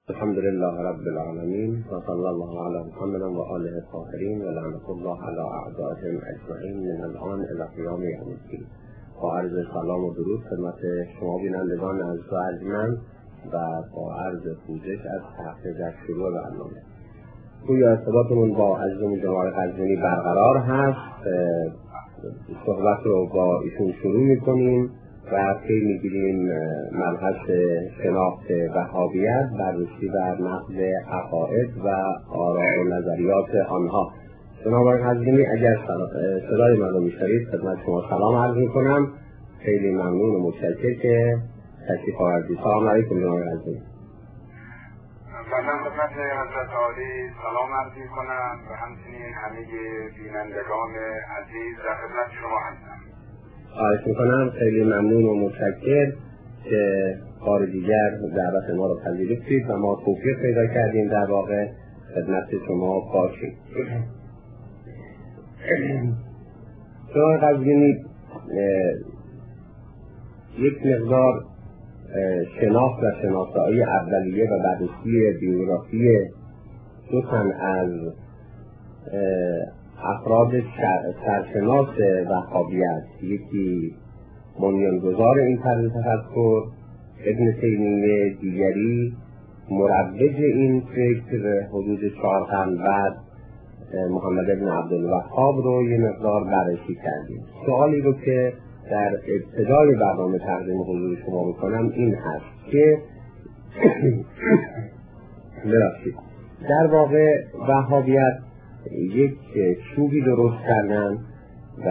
الحمد لله رب العالمين وصلى الله على محمد و آله الطاهرین و لعنة الله على اعدائهم اجمعین من الان الی قیام یوم الدین. با عرض سلام و درود خدمت شما بینندگان عزیز و ارجمند و با عرض پوزش از تحقیق در شروع برنامه. گویا ارتباطمون با عزیزمون جناب قزوینی برقرار هست. صحبت رو با ایشون شروع میکنیم و پی میگیریم مبحث شناخت وهابیت، بررسی بر نقد عقاید و آراء و نظریات آنها. جناب قزوینی اگر صدای من رو میشنوید خدمت شما سلام عرض میکنم. خیلی ممنون و متشکرم که تشریف آوردید. سلام علیکم جناب قزوینی. من خدمت حضرت عالی سلام عرض میکنم و همچنین همه بینندگان عزیز در خدمت شما هستم. خواهش میکنم. خیلی ممنون و متشکر که بار دیگر دعوت ما رو پذیرفتید و ما توفیق پیدا کردیم در واقع خدمت شما باشیم. جناب قزوینی یک مقدار شناخت و شناسایی اولیه و بررسی بیوگرافی دو تن از افراد سرشناس وهابیت، یکی بنیانگذار این طرز تفکر ابن تیمیه، دیگری مروج این فکر حدود 4 قرن بعد محمد ابن عبدالوهاب رو یه مقدار بررسی کردیم. سوالی رو که در ابتدای برنامه تقدیم حضور شما میکنم این هست که در واقع وهابیت یک چوبی درست کردن و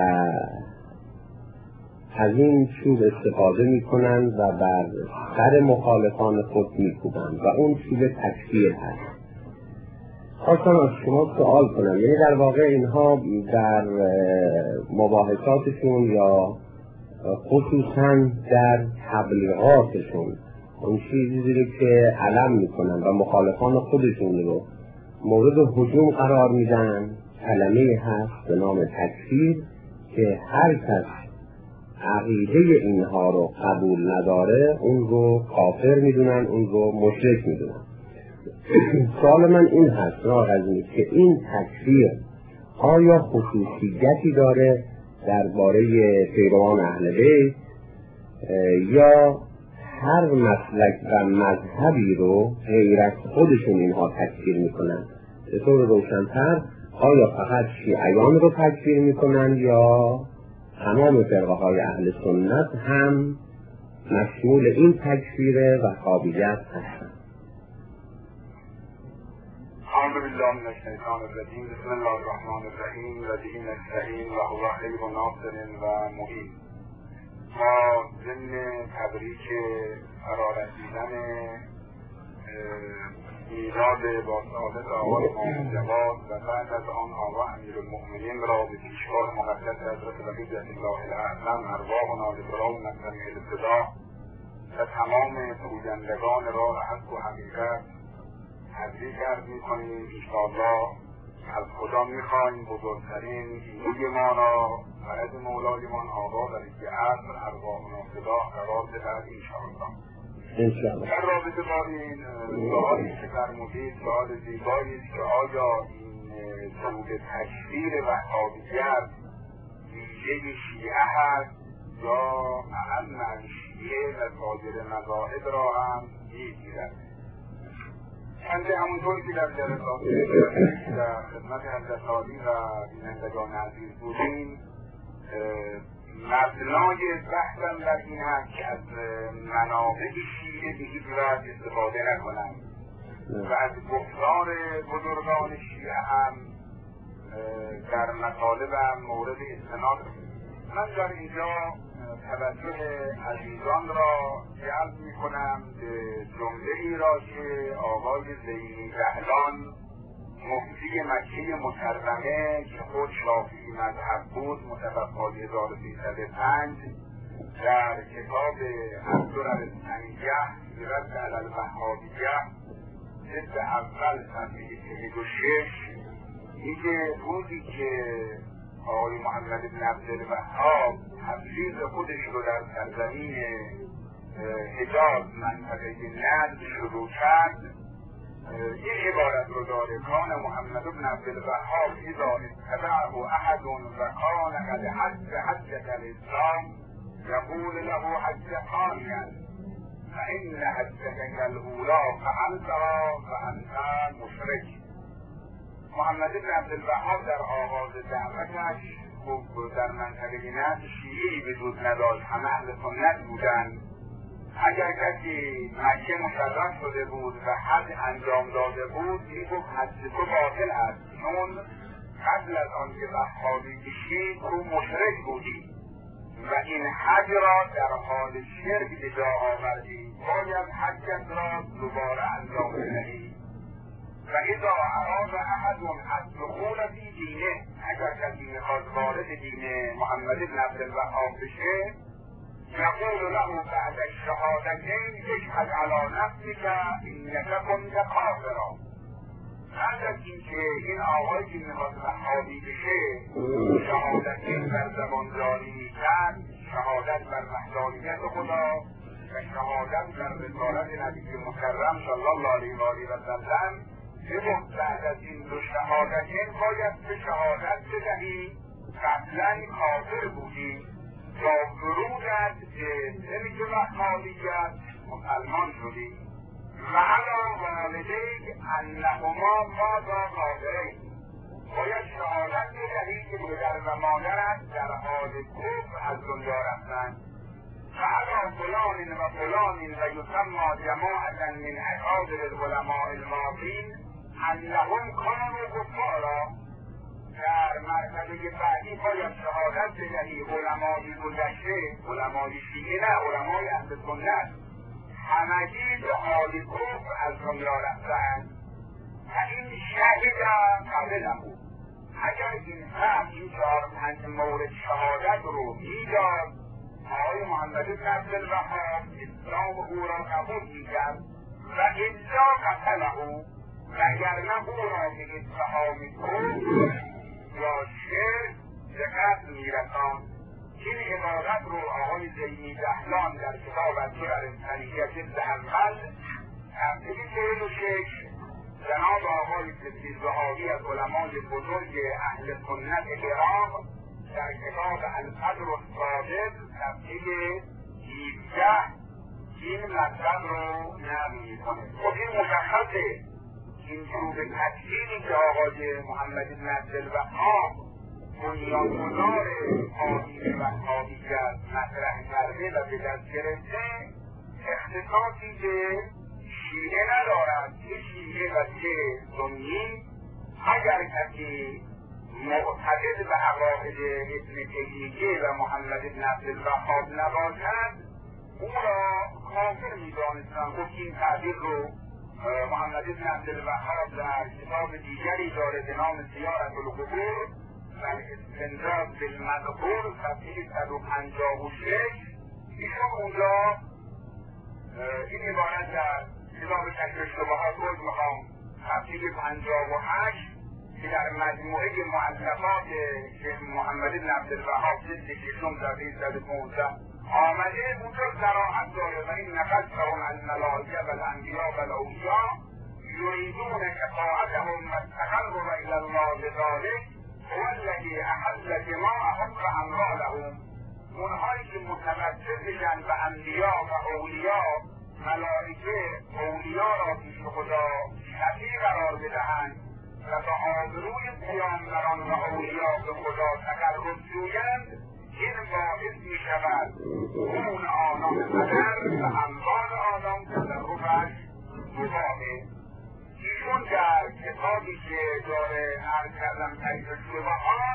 از این چوب استفاده میکنن و بر سر مخالفان خود میکوبن و اون چوب تکفیر هست. خواستم از شما سوال کنم، یعنی در واقع اینها در مباحثاتشون یا خصوصا در تبلیغاتشون اون چیزی رو که علم میکنن و مخالفان خودشون رو مورد هجوم قرار میدن، کلمه هست به نام تکفیر که هر کس عقیده اینها رو قبول نداره اون رو کافر میدونن، اون رو مشرک میدونن. سوال من این هست ناقضی که این تکفیر آیا خصوصیتی داره درباره پیروان اهل بیت یا هر مسلک و مذهبی رو غیر از خودشون اینها تکفیر میکنن؟ به طور روشن‌تر آیا فقط شیعیان رو تکفیر میکنن یا تمام فرقه های اهل سنت هم مشمول این تکفیر وهابیت هستند؟ اعوذ بالله من الشیطان الرجیم. بسم الله الرحمن الرحیم. و به نستعین و هو خیر ناصر و معین. ما ضمن تبریک فرارسیدن میلاد با سعادت آقای امام جواد و بعد از آن آقا امیرالمؤمنین را به پیشگاه مقدس حضرت بقیة الله الاعظم ارواحنا لفراق مقدم الابتدا و تمام پویندگان راه حق و حقیقت تبریک عرض می‌کنیم. انشاءالله از خدا می‌خواهیم بزرگترین ایده ما را و از مولایمان آقا و رضی عصر ارواحنا فدا قرار دهد انشاءالله. در رابطه با این سوالی که فرمودید سوال زیبایی است که آیا این سود تکفیر وهابیت ویژه شیعه هست یا اهم از شیعه و سایر مذاهب را هم میگیرد؟ چنده همونطوری که در جلسات در خدمت حضرت عالی و بینندگان عزیز بودیم، مبنای بحثم در این هست که از منابع شیعه به هیچ وجه استفاده نکنم و از گفتار بزرگان شیعه هم در مطالبم مورد استناد. من در اینجا توجه عزیزان را جلب میکنم به جمله ای را که آقای زینی دهلان مفتی مکه مکرمه که خود شافعی مذهب بود متوفای 1305 در کتاب الدرر الثنیه فی رد علی الوهابیه جلد اول صفحه 36 میگه روزی که آقای محمد بن عبدالوهاب تبلیغ خودش رو در سرزمین حجاز منطقه نجد شروع کرد این عبارت رو داره: کان محمد بن عبدالوهاب اذا اتبعه احد و کان قد حجة الاسلام یقول له حج ثانیا فان حجتك الاولى فعلتها فانت مشرک. محمد بن عبدالوهاب در آغاز دعوتش در منطقه نجد شیعه‌ای وجود نداشت، همه اهل سنت بودند. اگر کسی مکه مشرف شده بود و حج انجام داده بود میگفت حج تو باطل است، چون قبل از آنکه وهابی بشی تو مشرک بودی و این حج را در حال شرک به جا آوردی، باید حجت را دوباره انجام بدهی. و اذا اراد احد الدخول فی دینه، اگر کسی میخواد وارد دین محمد بن عبدالوهاب بشه، یقول له بعد الشهادتین اشهد علی نفسک انک کنت کافرا. بعد از اینکه این آقایی که میخواد وهابی بشه شهادتین بر زبان جاری میکرد، شهادت بر وحدانیت خدا و شهادت بر رسالت نبی مکرم صلی الله علیه و آله و سلم، بگفت بعد از این دو شهادتین باید به شهادت بدهی قبلا کافر بودی تا ورودت به سمت وهابیت مسلمان شدی و علی والدیک انهما ماذا کافرین. باید شهادت بدهی که پدر و مادرت در حال کفر از دنیا رفتند. فعلا فلان و فلان و یسمى جماعة من اکابر العلماء الماضین انهم کانوا کفارا. در مرتبه بعدی باید شهادت بدهی علمای گذشته، علمای شیعه نه، علمای اهل سنت، همگی به حال کفر از دنیا رفتند و این شهید قبله بود. اگر این فرد این 4-5 مورد شهادت رو میداد، آقای محمد بن عبدالوهاب اسلام او را قبول میکرد و الا قتله، وگرنه او را به اتهام کفر یا شرک به قتل میرساند. این عبارت رو آقای زینی دهلان در کتاب الدرر الثنیه جلد اول صفحه 46 جناب آقای سیدبهائی از علمای بزرگ اهل سنت عراق در کتاب القدر الصادق صفحه 17 این مطلب رو نقل میکنه. خب این مشخصه این چوب تکفیری که آقای محمد بن عبدالوهاب بنیانگذار آیین وهابیت مطرح کرده و به دست گرفته اختصاصی به شیعه ندارد، چه شیعه و چه سنی. اگر کسی معتقد به عقاید ابن تیمیه و محمد بن عبدالوهاب نباشد او را کافر می‌دانستند. خب این تعبیر رو محمد بن عبدالوهاب در کتاب دیگری داره به نام زیارت القبور و استنجاد بالمقبور صفحه 156. ایشون اونجا این عبارت در کتاب کشف الشبهات رو میخوام صفحه 58 که در مجموعه مؤلفات شیخ محمد بن عبدالوهاب جلد 6 صفحه 115 آمده، اونجا صراحت داره: و این نقصهم الملائکه و الانبیاء و الاولیاء یریدون اطاعتهم و التقرب الی الله بذلک هو الذی احل دماءهم و اموالهم. اونهایی که متوجه بشن به انبیا و اولیا، ملائکه اولیا را پیش خدا شفیع قرار بدهند و به آبروی پیامبران و اولیا به خدا تقرب جویند، این باعث می شود خون آنان بدر و اموال آنان تصرفش مباحه. ایشون در کتابی که داره عرض کردم کشف الشبهات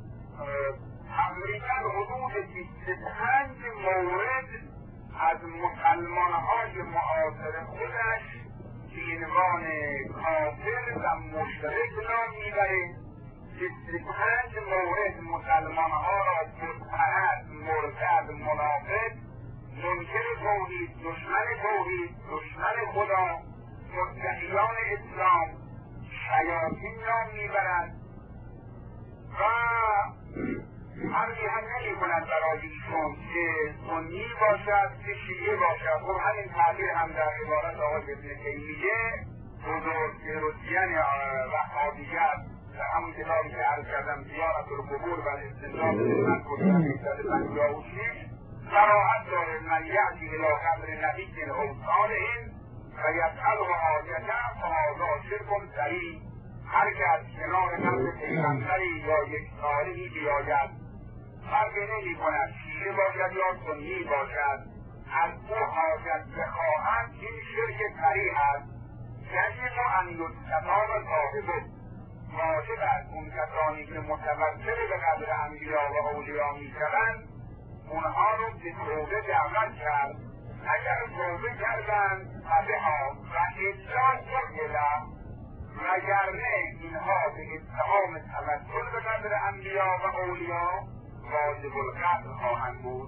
تقریبا حدود 25 مورد از مسلمانهای معاصر خودش به عنوان کافر و مشرک نام میبره. 25 مورد مسلمانها را بتپرست، مرتد، منافق، منکر توحید، دشمن توحید، دشمن خدا، مدعیان اسلام، شیاطین نام میبرند و فرقی هم نمی کنند برای ایشون که سنی باشد که شیعه باشد. خب همین تعبیر هم در عبارت آقای ابن تیمیه بزرگ یعنی وهابیت در همون کتابی که عرض کردم زیارت القبور و الاستدلال من کردم 156 صراحت داره من یعطی الی قبر نبی او صالح و یسأله حاجته فهذا شرک صریح. هر که از کنار قبر پیغمبری یا یک صالحی بیاید، فرقی نمی کند شیعه باشد یا سنی باشد، از او حاجت بخواهد، این شرک صریح است. یجب ان یستطاب صاحبه، واجب است اون کسانی که متوسل به قبر انبیا و اولیا می شوند اونها رو به توبه دعوت کرد. اگر توبه کردند فبها و الا سئله، وگرنه اینها به اتهام توسل به قبر انبیا و اولیا واجب القتل خواهند بود.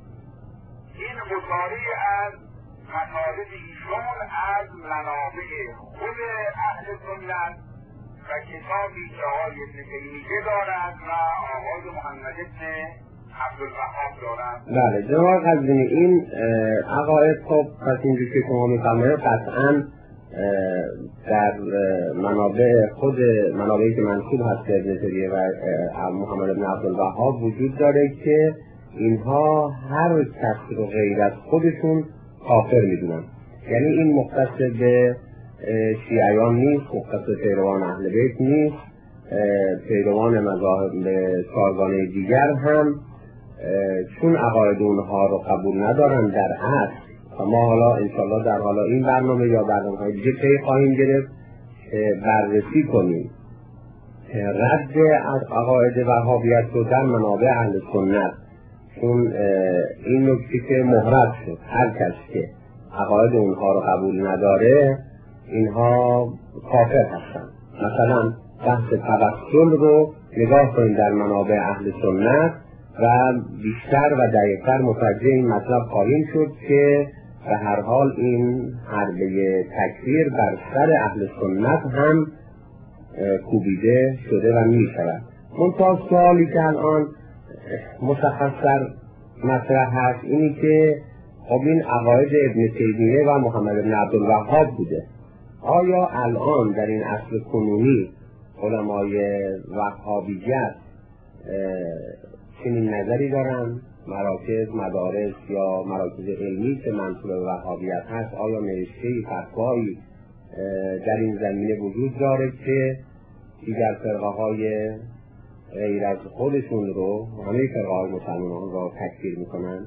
این گزارش از مطالب ایشون از منابع خود اهل سنت و کتابی که آقای ابن تیمیه دارد و آقای محمد ابن عبدالوهاب دارد. بله جناب قزوینی، این عقاید خب پس اینجور که شما می‌فرمایید قطعاً در منابع خود منابعی که منسوب هست به ابن تیمیه و محمد ابن عبدالوهاب وجود داره که اینها هر کس رو غیر از خودشون کافر میدونن. یعنی این مختص به شیعیان نیست، مختص به پیروان اهل بیت نیست، پیروان مذاهب چهارگانه دیگر هم چون عقاید اونها رو قبول ندارن در اصل. و ما حالا انشاءالله در حالا این برنامه یا برنامه‌های دیگه پی خواهیم گرفت بررسی کنیم رد از عقاید وهابیت رو در منابع اهل سنت، چون این نکته که محرز شد هر کس که عقاید اونها رو قبول نداره اینها کافر هستن. مثلا بحث توسل رو نگاه کنید در منابع اهل سنت و بیشتر و دقیق‌تر متوجه این مطلب خواهیم شد که به هر حال این حربه تکفیر بر سر اهل سنت هم کوبیده شده و می شود. منتها سوالی که الان مشخص‌تر مطرح هست اینی که خب این عقاید ابن تیمیه و محمد ابن عبدالوهاب بوده، آیا الان در این عصر کنونی علمای وهابیت چنین نظری دارن؟ مراکز، مدارس یا مراکز علمی که منسوب به وهابیت هست آیا نوشته‌ای، فتوایی در این زمینه وجود داره که دیگر فرقه‌های غیر از خودشون رو، همه فرقه‌های مسلمانان رو تکفیر میکنن؟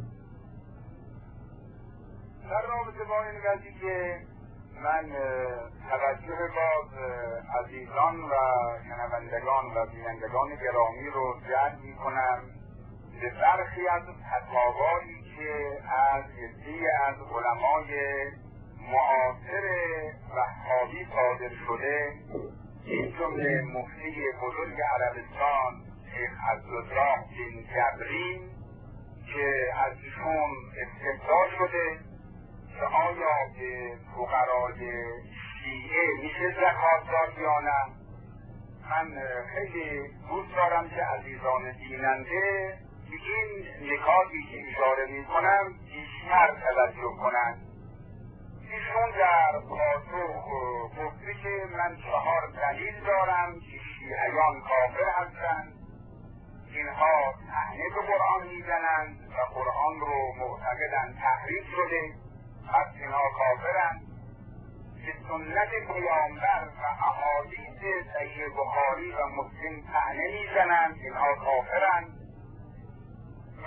در رابطه با این قضیه من توجه باز عزیزان و شنوندگان و بینندگان گرامی رو جلب میکنم به برخی از فتاوایی که از عده‌ای از علمای معاصر وهابی صادر شده، این جمله مفتی بزرگ عربستان شیخ عبدالله بن جبرین که از ایشون استفسار شده که آیا به فقرای شیعه میشه زکات داد یا نه. من خیلی دوست دارم که عزیزان بیننده به این نکاتی که اشاره میکنم بیشتر توجه کنند. ایشون در پاسخ گفته که من 4 دلیل دارم که شیعیان کافر هستند. اینها طعنه به قرآن میزنند و قرآن رو معتقدند تحریف شده، پس اینها کافرند. به سنت پیامبر و احادیث صحیح بخاری و مسلم طعنه میزنند، اینها کافرند. و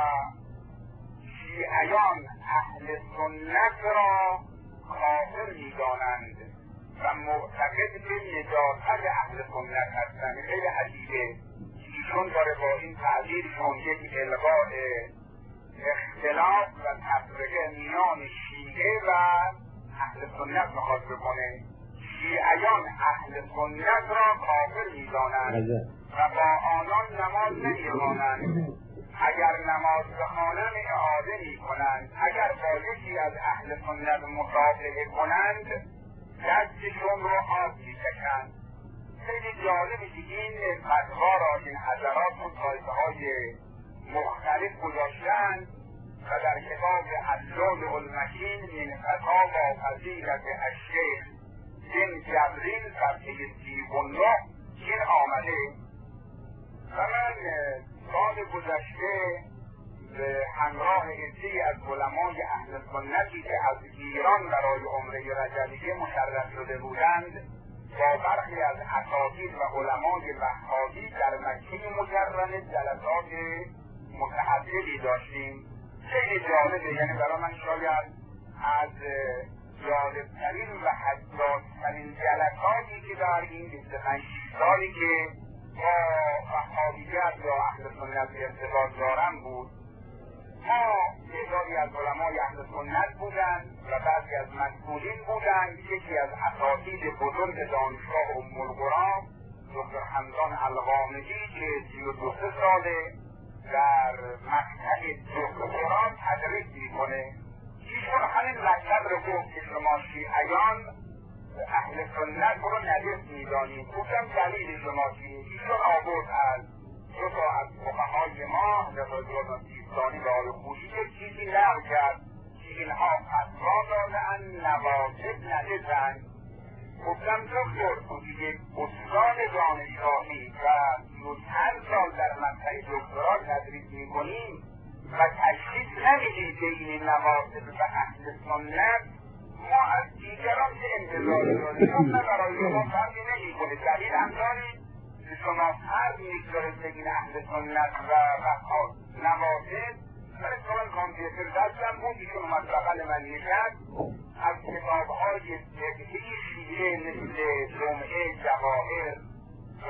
شیعیان اهل سنت را کافر میدانند و معتقد به نجاست اهل سنت هستند. خیلی عجیبه ایشون داره با این تعبیرشون یک الغاء اختلاف و تفرقه میان شیعه و اهل سنت میخواد بکنه. شیعیان اهل سنت را کافر میدانند و با آنان نماز نمیخوانند. اگر نماز بخوانند اعاده میکنند. اگر با یکی از اهل سنت مصافحه کنند دستشون رو آب میکشند. خیلی جالبه که این فتوا را این حضرات و طایفه های مختلف گذاشتند و در کتاب اللؤلؤ المکین من فتاوی فضیلة الشیخ بن جبرین ثبت 39 این آمده و من سال گذشته به همراه عده‌ای از علمای اهل سنتی که از ایران برای عمره رجبیه مشرف شده بودند با برخی از اساتید و علمای وهابی در مکه مکرمه جلسات متعددی داشتیم. خیلی جالبه، یعنی برای من شاید از جالبترین و حساس‌ترین جلساتی که در این 25 سالی که با وهابیت یا اهل سنت ارتباط دارم بود. ما تعدادی از علمای اهل سنت بودند و بعضی از مسئولین بودند. یکی از اساتید بزرگ دانشگاه ام القرآن دکتر حمدان الغامدی که 32 ساله در مقطع دکترا تدریس میکنه، ایشون همین مطلب رو گفت که شما شیعیان اهل سنت رو نجس میدانید. گفتم دلیل شما چیه؟ ایشون آورد از دو تا از فقهای ما حضرت سیستانی و آل خوشی که چیزی نقل کرد که اینها فتوا دادن نواسط نجسن. گفتم دکتر تو دیگه استاد دانشگاهی و 30 سال در مقطع دکترا تدریس میکنیم و تشخیص نمیدیم بین نواسط و اهل سنت، ما از دیگران چه انتظاری داریم؟ برای شما فرقی نمیکنه. دلیل هم دارید که شما فرق میگذارید بین اهل سنت و نواسط. برای کامپیوتر دستم بود، ایشون اومد بغل من نشست از کتاب‌های فقهی شیعه مثل جمعه جواهر و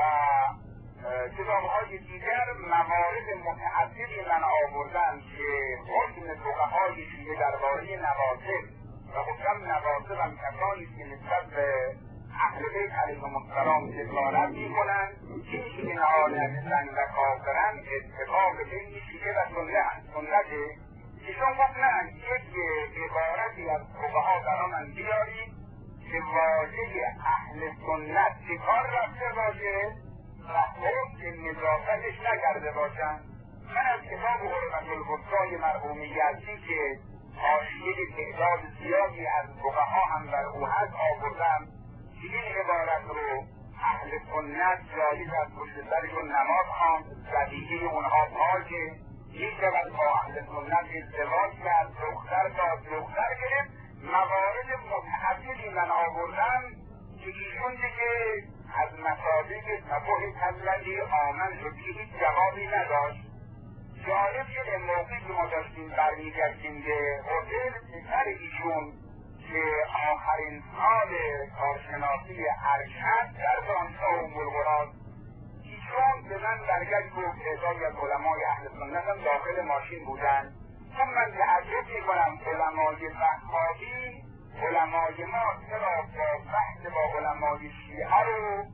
کتاب‌های دیگر موارد متعددی من آوردن که حکم فقهای شیعه درباره نواسط و گفتم نواسط هم کسانی که نسبت به اهل بیت علیهم السلام جسارت میکنند این اینها نجسن و کافرن اتفاق بین شیعه و سنته. ایشون گفت نه، یک عبارتی از فقها برای من بیارید که واژه اهل سنت چه کار رفته باشه و حکم نظافتش نکرده باشن. من از کتاب حرمت الوسطای مرحوم یزدی که حاشیه تعداد زیادی از فقها هم بر او هست آوردم که این عبارت رو اهل سنت جایز از پشت سرشون نماز خواند، زدیگه اونها پاکه، میشود با اهل سنت ازدواج کرد، دختر داد، دختر گرفت. موارد متعددی من آوردم که ایشون دیگه از مصادیق تفاهم تزلدی آمن شد که هیچ جوابی نداشت. جالب شده موقعی که ما داشتیم برمیگشتیم به هتل، پسر ایشون که آخرین سال کارشناسی ارشد در دانشگاه ام القرآن، ایشون به من برگشت گفت تعدادی از علمای اهل سنت هم داخل ماشین بودن. چون من تعجب میکنم علمای وهابی علمای ما چرا با بحث با علمای شیعه رو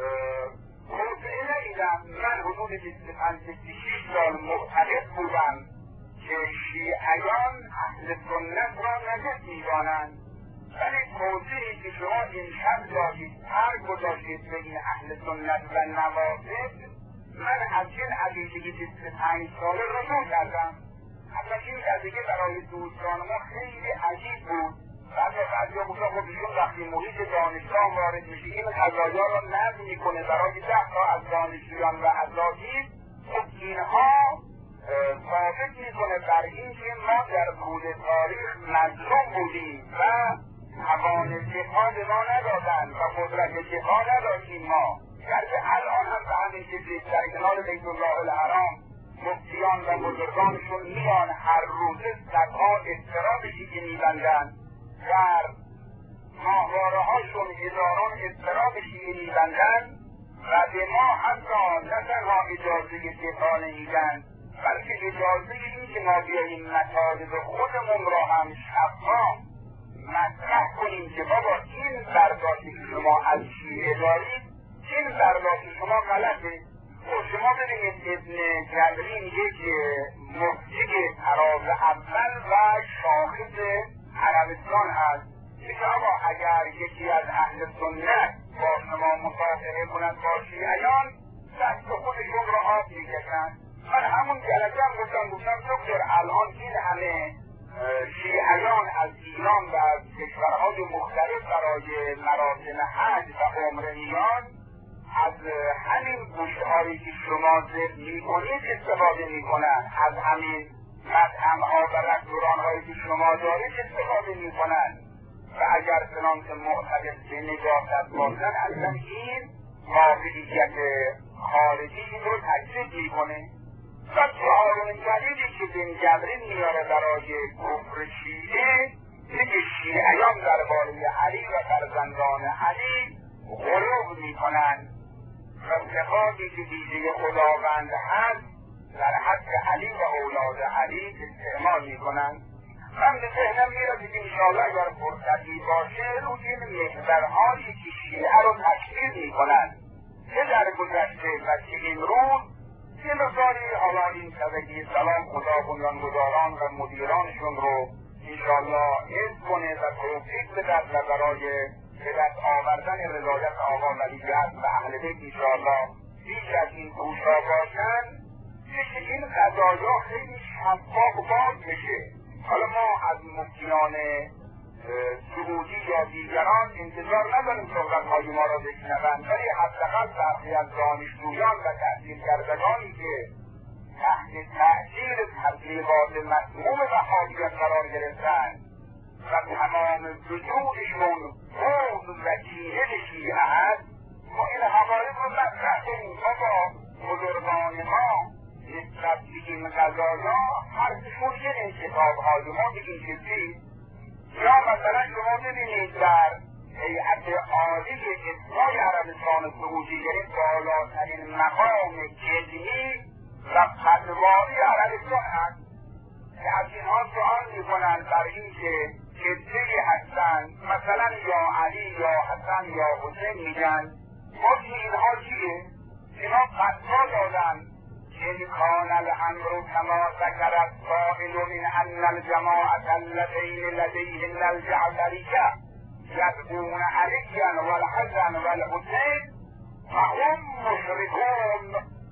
توسعه ندیدم. من حدود 25-26 سال معتقد بودم که شیعیان اهل سنت را نجس میدانند، ولی توضیحی که شما این شب دادید فرق گذاشتید بین اهل سنت و نواسط، من از این عقیده 25 ساله رجوع کردم. اصلا این قضیه برای دوستان ما خیلی عجیب بود. بعضی ها بودن خب ایشون وقتی محیط دانشگاه وارد میشه این قضایا را نظم میکنه برای 10 تا از دانشجویان و اساتید. خب اینها ثابت میکنه بر این که ما در طول تاریخ مظلوم بودیم و توان دفاع به ما ندادن و قدرت دفاع نداشتیم ما. گرچه الان هم به همین چیزی در کنار بیت الله الحرام مفتیان و بزرگانشون میان هر روزه صدها اضطرابی که میبندن در ماهواره هاشون هزاران اضطرابی میبندن و به ما حتی نه تنها اجازه دفاع نمیدن بلکه اجازه این که ما بیاییم مطالب خودمون را هم شفاف مطرح کنیم که بابا این برداشتی که شما از شیعه دارید این برداشت شما غلطه. شما ببینید ابن جبری میگه که مفتی تراز اول و شاخص عربستان هست. میگه آقا اگر یکی از اهل سنت با شما مصافحه کند با شیعیان دست خودشون را آب میکشن. من همون جلسه هم گفتم دکتر الان این همه شیعیان از ایران و از کشورهای مختلف برای مراسم حج و عمره میان از همین گوشتهایی که شما ذکر میکنید استفاده میکنن، از همین مطعمها و رستورانهایی که شما دارید استفاده میکنن و اگر چنانکه معتقد به نجاست باشن اصلا این واقعیت خارجی رو تکذیب میکنه. و چهارمین دلیلی که بن جبرین میاره برای کفر شیعه، میگه شیعیان درباره علی و فرزندان علی غلو میکنن و صفاتی که دیده خداوند هست در حق علی و اولاد علی استعمال میکنن. من به ذهنم میرسه که انشاءالله اگر فرصتی باشه رو این محورهایی که شیعه رو تشکیل میکنن چه در گذشته و چه امروز یه مثالی حالا این شبکه سلام خدا بنیانگذاران و مدیرانشون رو انشاءالله حفظ کنه و توفیق بدهد و برای به دست آوردن رضایت آقا ولیعصر و اهل بیت انشاءالله بیش از این کوشا باشن که این قضایا خیلی شفاف باز بشه. حالا ما از مفتیان سعودی یا دیگران انتظار نداریم صحبت‌های ما را بشنوند، ولی حداقل برخی از دانشجویان و تحصیلکردگانی که تحت تأثیر تبلیغات مسموم وهابیت قرار گرفتند و تمام وجودشون بغض و کینه به شیعه است، ما این حقایق رو مطرح کنیم. بابا بزرگان ما نسبت به این قضایا حرفشون یه انتخاب‌های ما بگیم چیزی. یا مثلا شما ببینید در هیئت عالی افتای عربستان سعودی، یعنی بالاترین مقام علمی و فتوایی عربستان هست که از اینها سؤال میکنند بر این که کسی هستند مثلا یا علی یا حسن یا حسین میگن حکم اینها چیه؟ اینها فتوا دادن إن كان الأمر كما ذكر القائل من أن الجماعة اللتين لديهن الجعفرية يدعون عليا والحسن والحسين فهم مشركون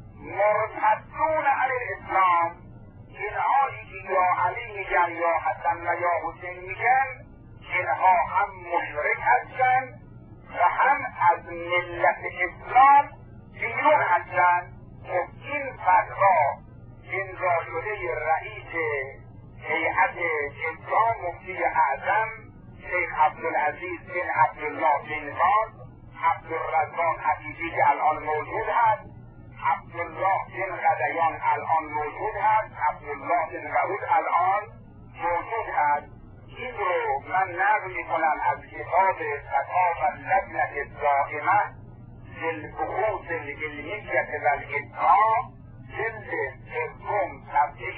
مرتدون عن الإسلام. اینهایی که یا علی میگن یا حسن و یا حسین میگن اینها هم مشرک هستن و هم از ملت اسلام بیرون هستن. این فتوا امضا شده رئیس هیئت اسلام مفتی اعظم شیخ عبدالعزیز بن عبدالله بن باز، عبدالرزاق حبیبی که الان موجود هست، عبدالله بن غدیان الان موجود هست، عبدالله بن غود الان موجود هست. این رو من نقل میکنم از کتاب فتاوی اللجنة الدائمة للبحوث العلمیة والإفتاء جلد سوم صفحه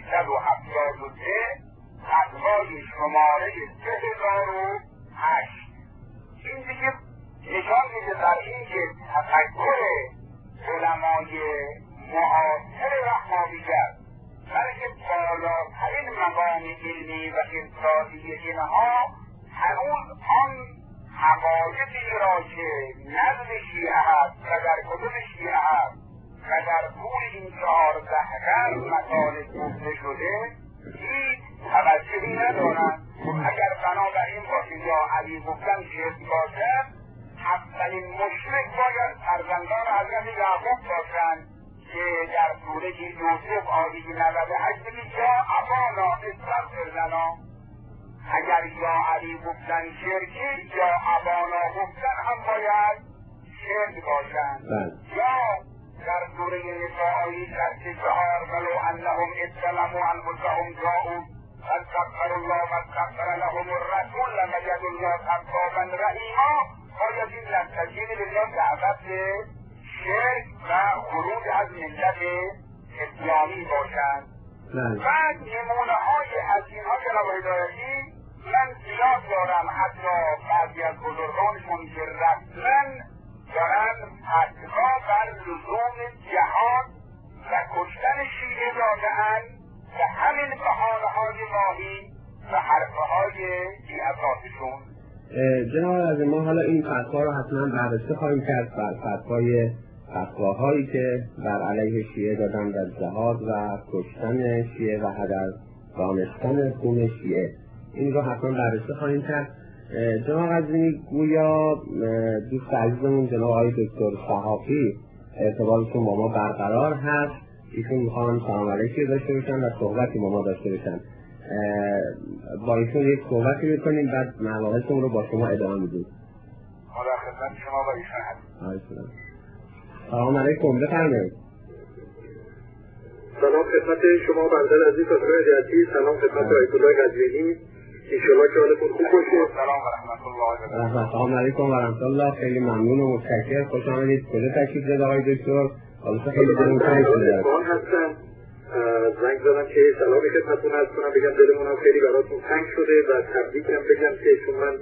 373 فتوای شماره 3008. این دیگه نشان میده بر این که تفکر علمای معاصر وهابیت بلکه بالاترین مقام علمی و ارشادی اینها هنوز آن حقایقی را که نزد شیعه هست و در کتب شیعه هست و در طول این 14 قرن مطالب گفته شده هیچ توجهی ندارند. اگر بنابراین باشه یا علی گفتن شرک باشد، اولین مشرک باید فرزندان حضرت یعقوب باشند که در سوره یوسف آیه 98 میگه یا ابانا استغفر لنا. اگر یا علی گفتن شرکی یا ابانا گفتن هم باید شرک باشند. یا در سوره نساء آیه 64 ولو انهم اظلموا انفسهم جاءوا فاستغفروا الله واستغفر لهم الرسول لوجدوا الله توابا رحیما. باید این نستجیب لله دعوت شرک و خروج از ملت اسلامی باشند. بعد نمونه های از اینها جناب هدایتی من زیاد دارم، حتی بعضی از بزرگانشون که رسما دارن فتوا بر لزوم جهاد و کشتن شیعه داده‌اند و همین بهانه های ماهی و حرفه های بی اساسشون. جناب از ما حالا این فتوا رو حتما بررسی خواهیم کرد بر فتواهایی که بر علیه شیعه دادن در جهاد و کشتن شیعه و هدر دانستن خون شیعه، این رو حتما بررسی خواهیم کرد. جناب قزوینی گویا دوست عزیزمون جناب آقای دکتر صحافی ارتباطشون با ما برقرار هست، ایشون میخوان سلام علیکی داشته باشن و صحبتی با ما داشته باشن. با ایشون یک صحبتی میکنیم، بعد مباحثمون رو با شما ادامه میدیم. ما در خدمت شما و ایشون هستیم. سلام علیکم، بفرمایید. سلام خدمت شما برادر عزیز و هدایتی، سلام خدمت آیت الله قزوینی، انشالله که حالتون خوب باشه. سلام و رحمت الله و برکاته. سلام علیکم و رحمت الله، خیلی ممنون و متشکرم، خوش آمدید. کجا تشریف دارید آقای دکتر؟ حالت خیلی دلمون تنگ شده. من هستم، زنگ زدم که سلامی خدمتتون عرض کنم، بگم دلمونم خیلی براتون تنگ شده و تبریکم بگم که چون من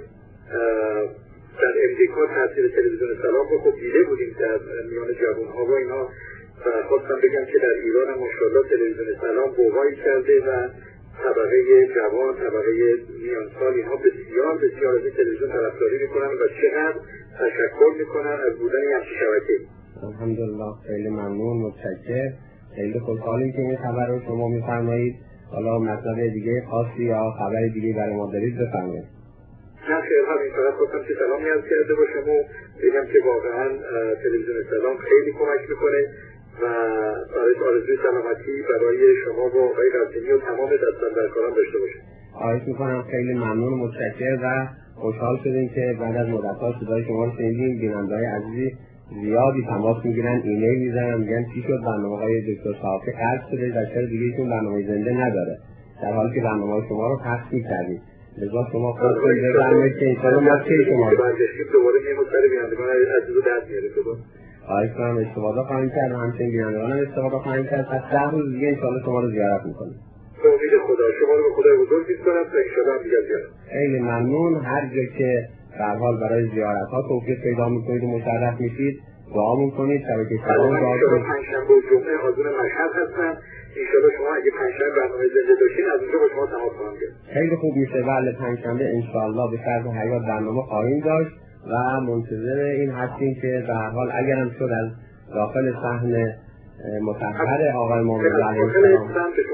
در امریکا تاثیر تلویزیون سلام رو خوب دیده بودیم در میان جوان‌ها و اینا، و خواستم بگم که در ایران هم ماشاءالله تلویزیون سلام بوقایی کرده و طبقه جوان، طبقه میانسال اینها بسیار بسیار از این تلویزیون طرفداری میکنن و چقدر تشکر میکنن از بودن این همچین شبکه‌ای. الحمدلله، خیلی ممنون، متشکرم. خیلی خوشحالیم که این خبر رو شما میفرمایید. حالا مطلب دیگه خاصی یا خبر دیگه برای ما دارید بفرمایید. نه خیر، همین فقط خواستم که سلامی عرض کرده باشم و بگم که واقعا تلویزیون سلام خیلی کمک میکنه و برای آرزوی سلامتی برای شما و آقای قزوینی و تمام دستاندرکاران داشته باشید. خواهش میکنم، خیلی ممنون و متشکرم و خوشحال شدیم که بعد از مدت‌ها صدای شما رو شنیدیم. بیننده‌های عزیزی زیادی تماس میگیرن، ایمیل میزنن، میگن چی شد برنامه‌های دکتر صحافی قطع شده و چرا دیگه ایشون برنامه زنده نداره، در حالی که برنامه‌های شما رو پخش می‌کردید. لذا شما خودتون بفرمایید که انشاءالله ما چه شما رو دوباره میمون سر بینندگان عزیز رو درد میاره. خواهش کنم استفاده خواهیم کرد و همچنین بینندگان هم استفاده خواهیم کرد. پس 10 روز دیگه انشاءالله شما رو زیارت میکنیم. به امید خدا شما رو به خدای بزرگ میسپارم تا انشاءالله هم دیگر زیارت. خیلی ممنون. هر جا که در حال برای زیارت ها توفیق پیدا میکنید و مشرف میشید دعا میکنید. شبکه سلام دعا کنید. پنجشنبه و جمعه آذون مشهد هستم. انشاءالله شما اگه پنجشنبه برنامه زنده داشتین از اونجا با شما تماس خواهم گرفت. خیلی خوب میشه. بله، پنجشنبه انشاءالله به طرز حیات برنامه خواهیم داشت و منتظر این هستیم که در حال اگرم شد از داخل صحن مطهر آقای مومنی علیه السلام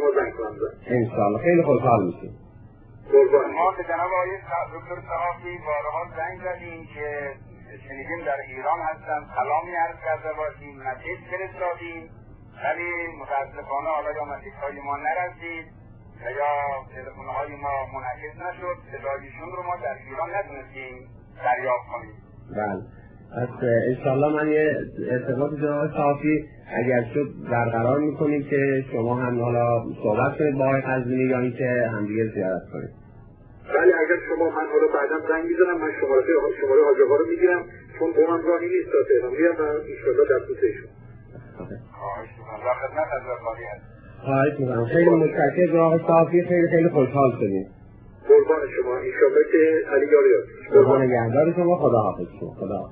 انشاءالله خیلی خوشحال میشیم. ما به جناب آقای دکتر صحافی بارها زنگ زدیم که شنیدیم در ایران هستن، سلامی عرض کرده باشیم، مسیج فرستادیم، ولی متاسفانه حالا یا مسیج‌های ما نرسید و یا تلفن‌های ما منعکس نشد، صدایشون رو ما در ایران نتونستیم دریافت کنیم. بله، پس انشاءالله من یه ارتباط جناب صحافی اگر شد برقرار میکنیم که شما هم حالا صحبت کنید با آقای قزوینی یا اینکه همدیگه زیارت کنید. بله، اگر شما من حالا بعداً زنگ میزنم، من شماره حاج‌ها رو میگیرم چون قومم راهی نیست تا تهران میرم و انشاءالله در توسعهشون. خواهش میکنم، در خدمت حضرت عالی هست. خواهش میکنم، خیلی متشکرم جناب صحافی، خیلی خوشحال شدیم. قربان شما، انشاءالله که علی یار یاد. قربان نگهدار شما، خداحافظ شما. خداحافظ.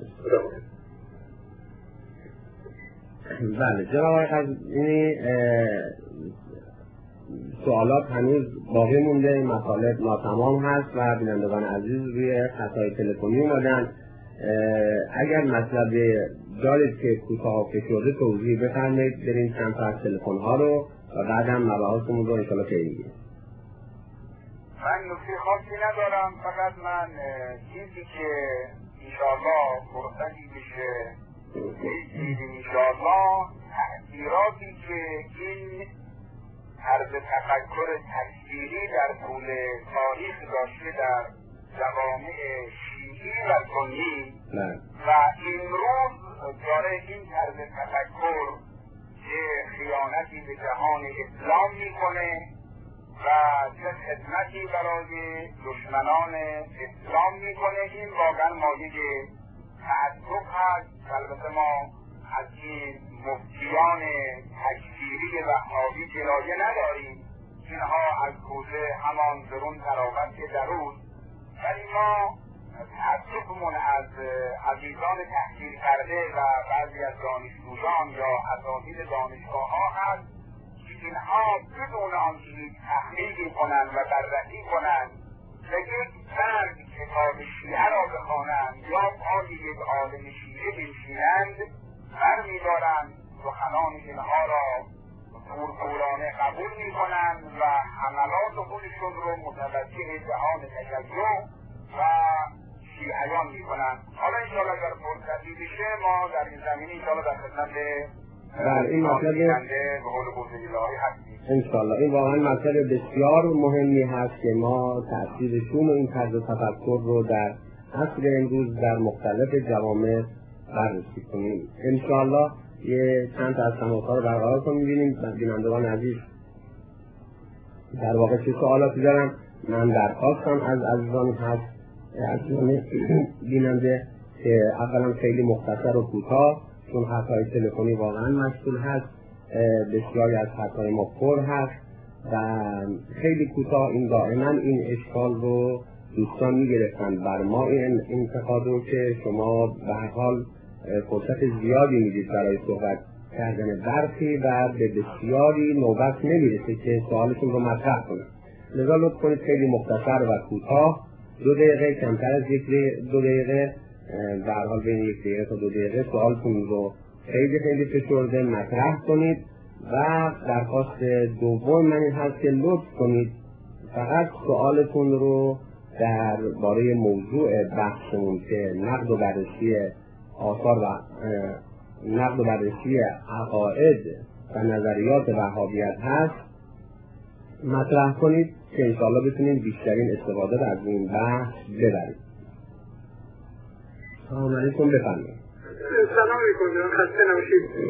بله جناب آقای قزوینی، سوالات هنوز باقی مونده، مطالب ناتمام هست و بینندگان عزیز روی خطای تلفنی اومدن. اگر مطلب دارید که کوتاه و فشرده توضیح بفرمایید، بریم چند تا از تلفن ها رو و بعدم مباحثمون رو انشاءالله پیگیری میگیم. من نکته خاصی ندارم، فقط من چیزی که انشاءالله فرصتی بشه انشاءالله تأثیراتی که این طرز تفکر تکفیری در طول تاریخ داشته در جوامع شیعی و سنی و امروز داره این طرز تفکر که خیانتی به جهان اسلام میکنه و چه خدمتی برای دشمنان اسلام میکنه، این واقعا مایه تعجب هست. البته ما از این مفتیان تکفیری وهابی جلایه نداریم، اینها از کوزه همان درون تراوت که درون، ولی ما تعجبمون از عزیزان تحصیل کرده و بعضی از دانشجویان یا اساتید دانشگاه ها هست که اینها بدون آنکه تحقیقی کنند و بررسی کنند و یک فرد کتاب شیعه را بخوانند یا پای یک عالم شیعه بنشینند برمی‌دارند، سخنان اینها را پورپورانه قبول می‌کنند و حملات خودشون رو متوجه جهان تشیع و شیعیان میکنن. حالا انشاءالله اگر فرصتی بشه ما در این زمینه انشاءالله در خدمت این مطلب به قول قدرت الهی هستیم انشاءالله. این واقعا مطلب بسیار مهمی هست که ما تأثیر شوم این طرز تفکر رو در عصر امروز در مختلف جوامع بررسی کنیم. انشاءالله یه چند تا از تماس‌ها رو برقرار کنیم. ببینیم بینندگان عزیز در واقع چه سوالاتی دارن. من درخواستم از عزیزان هست عزیزان بیننده که اولا خیلی مختصر و کوتاه، چون خطهای تلفنی واقعا مشغول هست، بسیاری از خطهای ما پر هست و خیلی کوتاه. این دائما این اشکال رو دوستان میگرفتن بر ما، این انتقاد رو که شما به هر حال فرصت زیادی میدید برای صحبت کردن برخی و به بسیاری نوبت نمیرسه که سوالشون رو مطرح کنن. لذا لطف کنید خیلی مختصر و کوتاه، 2 دقیقه، کمتر از 2 دقیقه، در حال بین 1 دقیقه تا 2 دقیقه سوالتون رو خیلی فشرده مطرح کنید. و درخواست دوم من این هست که لطف کنید فقط سوالتون رو درباره موضوع بحثمون که نقد و بررسی آثار و نقد و بررسی عقاید و نظریات وهابیت هست مطرح کنید که انشاءالله بتونید بیشترین استفاده از این بحث ببرید. سلام علیکم، بفرمایید. سلام علیکم، خسته نباشید.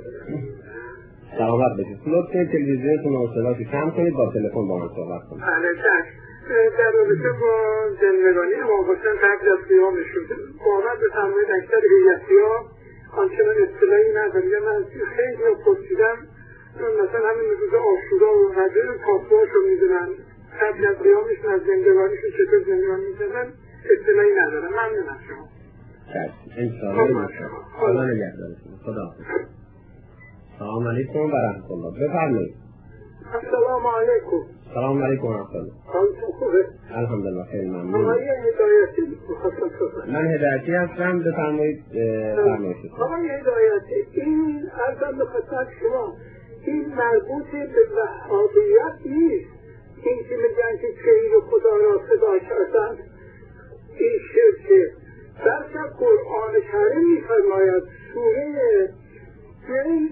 سلامت باشید. لطفاً تلویزیونتون رو صداشو کم کنید، با تلفن با من صحبت کنید. بله چشم. در رابطه با زندگانی امام حسین قبل از قیامشون باور بفرمایید اکثر هیئتی‌ها آنچنان اطلاعی ندارن. من خیلی پرسیدم مثلا همین روز عاشورا و غدر پاسخاشو میدونن، قبل از قیامشون از زندگانیشون چطور زندگان میکنن اطلاعی ندارن. ممنونم شما. چشم انشاءالله. خدا نگهدارتون. خدا حافظ. سلام علیکم و رحمت الله. بفرمایید. السلام علیکم. سلام علیکم و رحمت الله. حالتون خوبه؟ الحمدلله خیلی ممنون. آقای هدایتی میخواستم صحبت. من هدایتی هستم، بفرمایید. آقای هدایتی، این ارزم به خدمت شما این مربوط به وهابیت نیست. این که میگن که غیر خدا را صدا کردن این شرکه. در قرآن کریم میفرماید سوره جن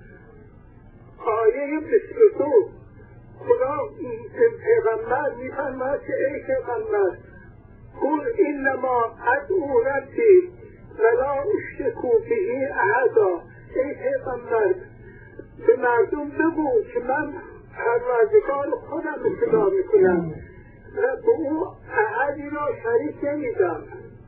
آیه 22 خدا پیغمبر میفرماید که ای پیغمبر قل انما ادعو ربی ولا اشرک به احدا. ای پیغمبر به مردم بگو که من پروردگار خودم ابتدا میکنم و به او احدی را شریک نمیدم.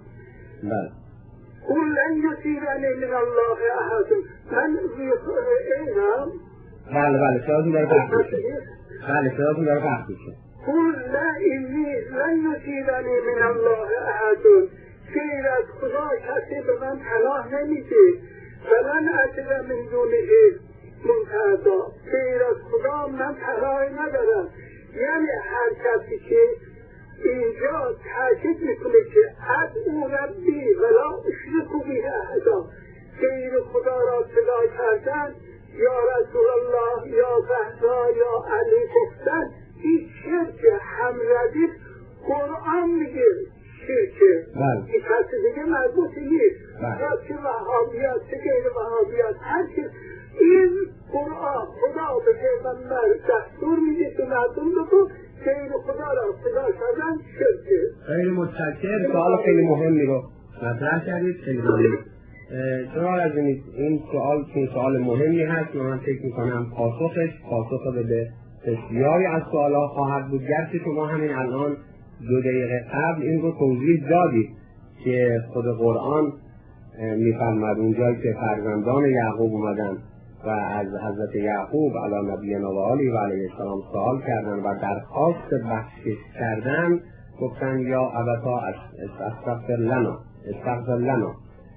قل لن یصیبنی من الله احد. من اینم بله شما داره پخش میشه. بله شما داره پخش میشه. قل لا اینی لن یصیبنی من الله احد. غیر از خدا کسی به من پناه نمیده. فلن اجد من دونه منتهدا. غیر از خدا من پناه ندارم. یعنی هر کسی که اینجا تاکید میکنه که ادعو ربی ولا اشرک به احدا، غیر خدا را صدا کردن، یا رسول الله یا بهدا یا علی گفتن، این شرک هم ردیف. قرآن میگه شرکه، این کسی دیگه مربوطی نیست. چه وهابیت چه غیر وهابیت هر چیز، این قرآن خدا به پیغمبر دستور میده که مردم بگو غیر خدا را صدا کردن شرکه. خیلی متشکرم. سوال خیلی مهمی رو مطرح کردید، خیلی ممنون. جناب عزیز این سوال مهمی هست. من فکر میکنم پاسخ به بسیاری از سوال‌ها خواهد بود. گرچه شما همین الان 2 دقیقه قبل این رو توضیح دادید که خود قرآن میفرماد اونجایی که فرزندان یعقوب اومدن و از حضرت یعقوب علی نبینا و آله و علیه السلام سوال کردن و درخواست بخشش کردن، گفتن یا ابتا استغفر لنا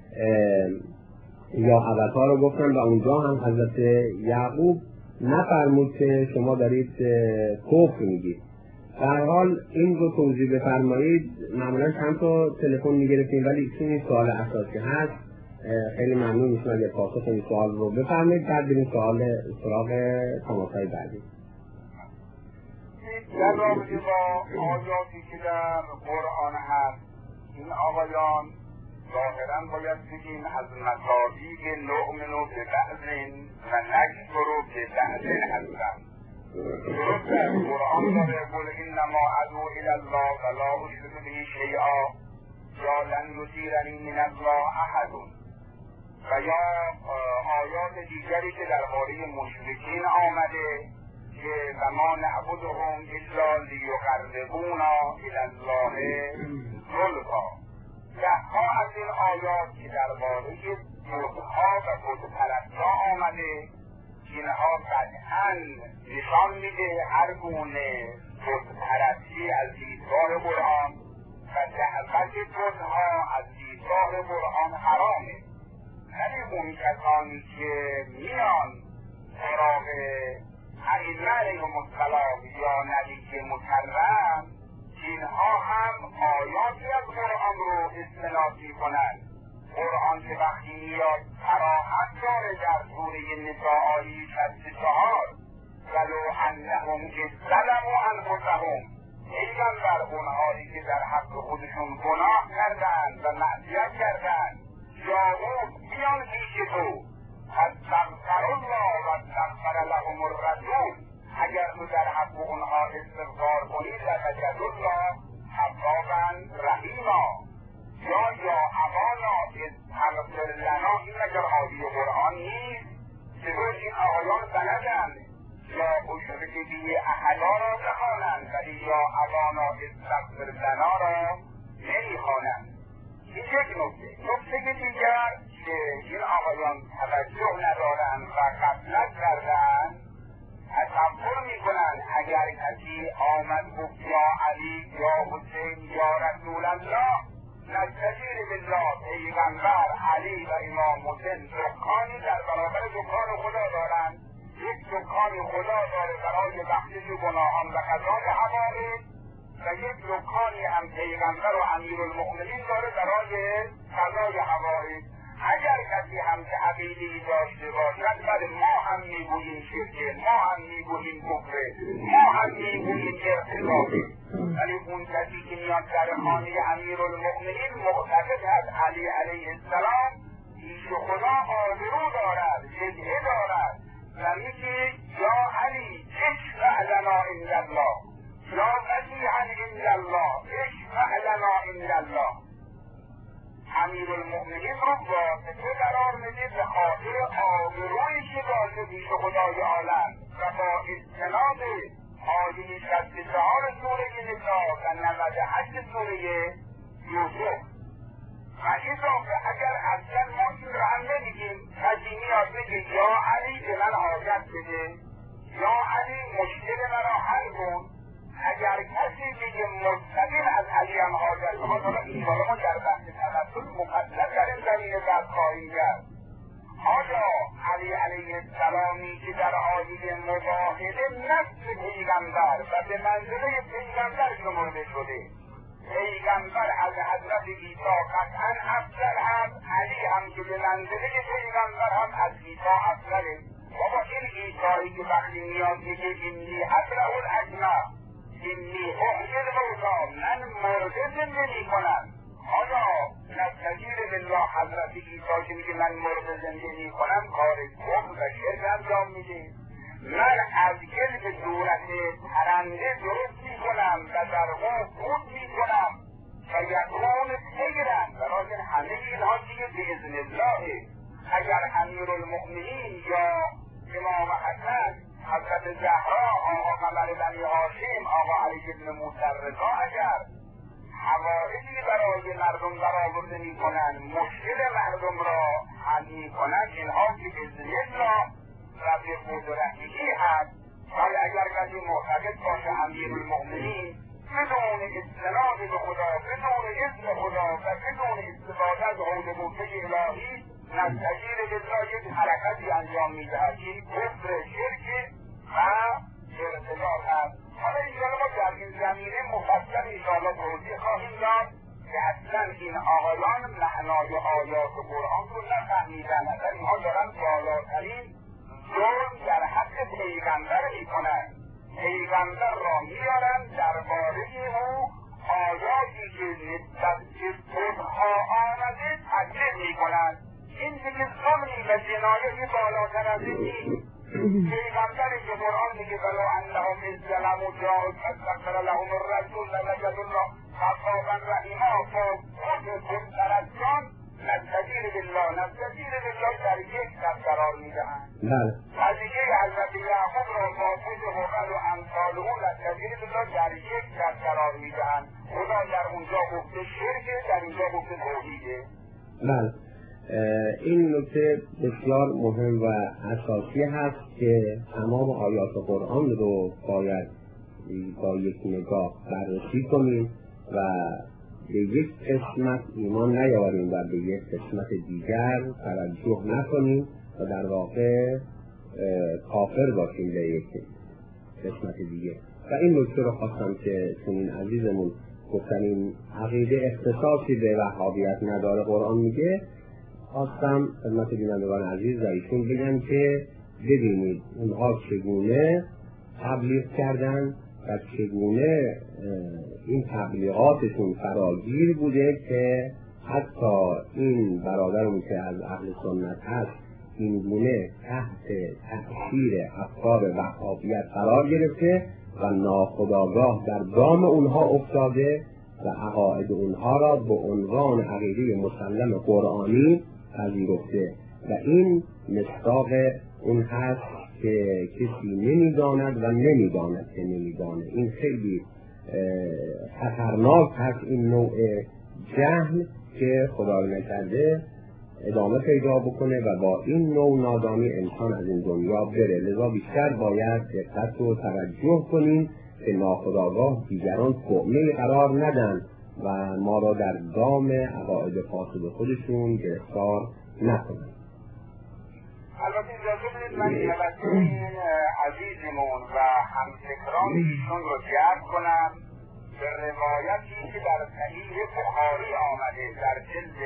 یا ابتا رو گفتن و اونجا هم حضرت یعقوب نفرمود که شما دارید کفر میگید. در حال این رو توضیح بفرمایید. معمولا چند تا تلفن میگرفتیم ولی این سوال اساسی هست. خیلی ممنون میشم اگر پاسخ این سوال رو بفرمایید. بعد بریم سراغ تماس‌های بعدی. در رابطه با آیاتی که در قرآن هست، این آقایان ظاهرا باید بگیم از مصادیق نؤمن به بعض و نکفر به بعض هستند. درست در قرآن داره قل انما ادعو الی الله ولا اشرک به شیئا یا لن یجیرنی من الله احد. و یا آیات دیگری که درباره مشرکین آمده که و ما نعبدهم الا لیقربونا الی الله زلفا. دهها از این آیات که درباره بتها و بتپرستا آمده، اینها قطعا نشان میده هر گونه بتپرستی از دیدگاه قرآن و دعوت بتها از دیدگاه قرآن حرامه. ولی اون کسانی که میان سراغ ائمه علیهم السلام یا نبی مکرم، اینها هم آیاتی از قرآن رو استناد میکنند. قرآن که وقتی میاد صراحت داره در سوره نساء آیه 64 ولو انهم اذ ظلموا انفسهم، پیغمبر اونهایی که در حق خودشون گناه کردند و معصیت کردند جاءوک بیان پیش تو فاستغفر الله و استغفر لهم الرسول، اگر تو در حق اونها استغفار کنید لوجد الله توابا رحیما. یا ابانا استغفر لنا، این مگر آیه قرآن نیست؟ چطور این آقایان بلدند یا اشرک به احدا را بخوانند ولی یا ابانا استغفر لنا را نمیخوانند؟ این یک نکته دیگر که این آقایان توجه ندارند و غفلت کردند، تصور میکنند اگر کسی آمد گفت یا علی یا حسین یا رسول الله نستجیر بالله، پیغمبر علی و امام حسین دکانی در برابر دکان خدا دارند، یک دکان خدا داره برای بخشش گناهان و قضای حوائج و یک دکانی هم پیغمبر و امیرالمؤمنین داره برای قضای حوائج. اگر کسی هم که عقیده‌ای داشته باشد، بله ما هم میگوییم شرکه، ما هم میگوییم کفره، ما هم میگوییم ارتکابه، ولی اون کسی که میاد در خانه امیرالمؤمنین معتقد از علی علیه السلام پیش خدا آبرو دارد، جزعه دارد و میگه یا علی اشفع لنا عند الله، یا وجیها عند الله اشفع لنا عند الله. امیرالمؤمنین رو واسطه قرار میده به خاطر آبرویی که داشته پیش خدای عالم و با استناد آیه 64 سوره نساء و 98 سوره یوسف. و اضافه اگر اصلا ما این رو هم نمیگیم، کسی میاد بگه یا علی به من حاجت بده، یا علی مشکل مرا حل کن، اگر کسی بگه مستقیم از علی هم حاجت ما دارم این بالا ما در بحث تنفل مفصل در این زمینه بحث خواهیم کرد. آیا علی علیه السلامی که در آیه مجاهده نسل پیغمبر و به منزله پیغمبر شمرده شده، پیغمبر از حضرت عیسی قطعا افضل هست، علی هم که به منزله پیغمبر هم از عیسی افضله. بابا این عیسی که وقتی میاد میگه اینی ابرأ الاکمه، اینی احیی الموتی، من مرده زنده میکنم، آیا نستجیر بالله حضرت عیسی که میگه من مرده زنده میکنم کار کفر و شرک انجام میده؟ من از کلب صورت پرنده درست میکنم و در اون بود میکنم و یکون سیرن، برای همه اینها دیگه باذن الله. اگر امیرالمؤمنین یا امام حسن، حضرت زهرا، آقا قمر بنی هاشم، آقا علی بن موسی رضا اگر حوائجی برای مردم برآورده میکنن، مشکل مردم را حل میکنن، اینها که باذن الله و به قدرتی هست. ولی اگر کسی معتقد باشه امیرالمؤمنین بدون استناد به خدا، بدون اذن خدا و بدون استفاده از حول قوه الهی نستجیر بالله یک حرکتی انجام میدهد، این کفر شرک و ارتداد هست. حالا انشاءالله ما در این زمینه مفصل انشاءالله توضیح خواهیم داد که اصلا این آقایان معنای آیات قرآن رو نفهمیدن، اصلا اینها دارن بالاترین ظلم در حق پیغمبر میکنن. پیغمبر را میارند درباره او آیاتی که نسبت به بتها آمده تکذیب میکنند. این دیگه ظلمی و جنایتی بالاتر از این نیست. پیغمبری که قرآن میگه ولو انهم اذ ظلموا جاءوک فاستغفر لهم الرسول لوجدوا الله توابا رحیما. بتپرستان نستجیر بالله در یک سر قرار میدهند. قضیه حضرت یعقوب را با خود هبل و امثال او نستجیر بالله در یک سر قرار میدهند. خدا در اونجا گفته شرکه، در اینجا گفته توحیده. بله، این نکته بسیار مهم و اساسی هست که تمام آیات قرآن رو باید با یک نگاه بررسی کنیم و به یک قسمت ایمان نیاریم و به یک قسمت دیگر توجه نکنیم و در واقع کافر باشیم به یک قسمت دیگه. و این نکته رو خواستم که چون عزیزمون گفتن این عقیده اختصاصی به وهابیت نداره قرآن میگه، خواستم خدمت بینندگان عزیز و ایشون بگم که ببینید اونها چگونه تبلیغ کردن و چگونه این تبلیغاتشون فراگیر بوده که حتی این برادرمون که از اهل سنت هست این گونه تحت تأثیر افکار وهابیت قرار گرفته و ناخودآگاه در دام اونها افتاده و عقاید اونها را به عنوان عقیده مسلم قرآنی پذیرفته و این مصداق اون هست که کسی نمیداند و نمیداند که نمیداند. این خیلی خطرناک هست این نوع جهل که خدای نکرده ادامه پیدا بکنه و با این نوع نادانی انسان از این دنیا بره. لذا بیشتر باید دقت و توجه کنیم که ناخودآگاه دیگران طعمه قرار ندن و ما را در دام عقاید فاسد خودشون گرفتار نکنن. البته اجازه بدید من توجه این عزیزمون و همفکران ایشون رو جلب کنم به روایتی که در صحیح بخاری آمده در جلد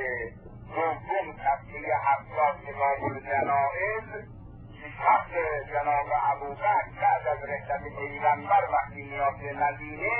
دوم صفحه 70 کتاب الجنائز که شخص جناب ابوبکر بعد از رحلت پیغمبر وقتی میاد به مدینه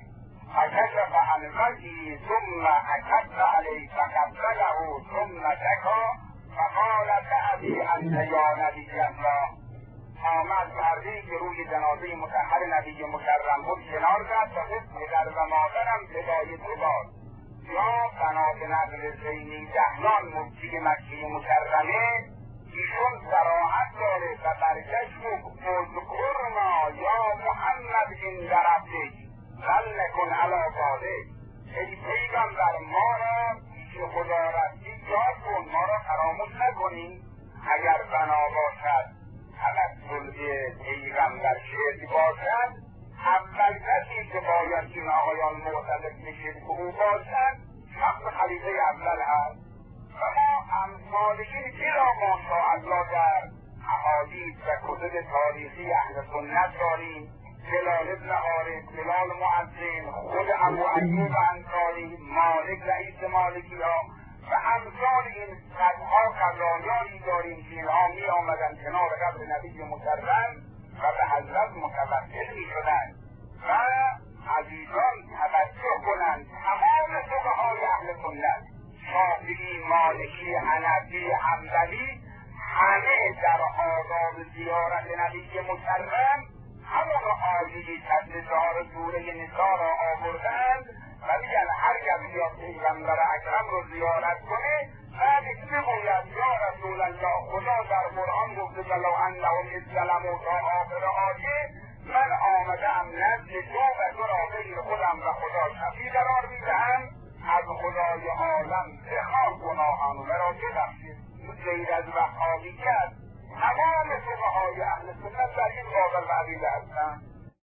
فکشف عن وجهه ثم اکب علیه فقبله ثم شکا فقال بعدی انت یا نبی الله. آمد مردی که روی جنازه مطهر نبی مکرم بود کنار زد و گفت پدر و مادرم فدای تو باد. یا بنا به نقل زینی دهلان مفتی مکه مکرمه ایشون صراحت داره و برگشت گفت اذکرنا یا محمد این درفته بل نکن علی ذالک. ای پیغمبر ما را که خدا رستی یاد کن، ما را فراموش نکنی. اگر بنا باشد توسل به پیغمبر شرک باشد اول کسی که باید این آقایان معتقد به شرک او باشد شخص خلیفه اول هست و ما امثال این بلا ماشاءالله در احادیث و کتب تاریخی اهل سنت داریم. بلال ابن حارث، بلال مؤذن، خود ابو ایوب انصاری، مالک رئیس مالکی ها و امثال این صدها قضایانی داریم که اینها می آمدن کنار قبر نبی مکرم و به حضرت متوسل می شدند. و عزیزان توجه کنند تمام فقهای اهل سنت شافعی، مالکی، حنفی، حنبلی همه در آداب زیارت نبی مکرم همون آیه 4 سوره نساء را آوردند و میگن هر کس بیاد پیغمبر اکرم رو زیارت کنه بعدش میگوید یا رسول الله خدا در قرآن گفته ولو انهم اذ ظلموا تا آخر آیه من آمدم نزد تو و تو را غیر خودم و خدا شفیع قرار میدهم از خدای عالم بخواه گناهان مرا ببخشید. غیر از وهابیت تمام فقهای اهل سنت در این قابل و عقیده هستند.